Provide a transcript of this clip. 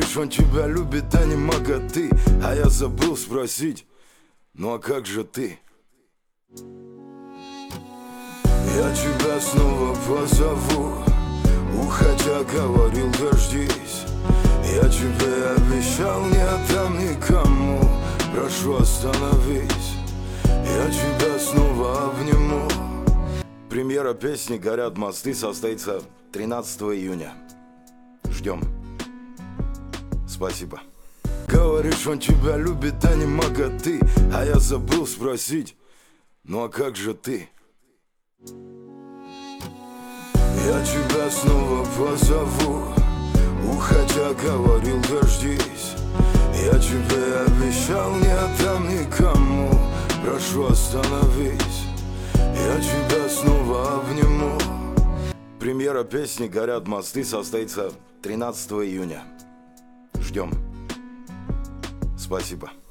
Говоришь, он тебя любит, а не мага ты. А я забыл спросить, ну а как же ты? Я тебя снова позову, уходя говорил, дождись. Я тебе обещал, не отдам никому. Прошу, остановись, я тебя снова обниму. Премьера песни «Горят мосты» состоится 13 июня. Ждем. Спасибо. Говоришь, он тебя любит, а не мага ты. А я забыл спросить, ну а как же ты? Я тебя снова позову, уходя говорил, дождись. Я тебе обещал, не отдам никому. Прошу, остановись, я тебя снова обниму. Премьера песни «Горят мосты» состоится 13 июня. Ждем. Спасибо.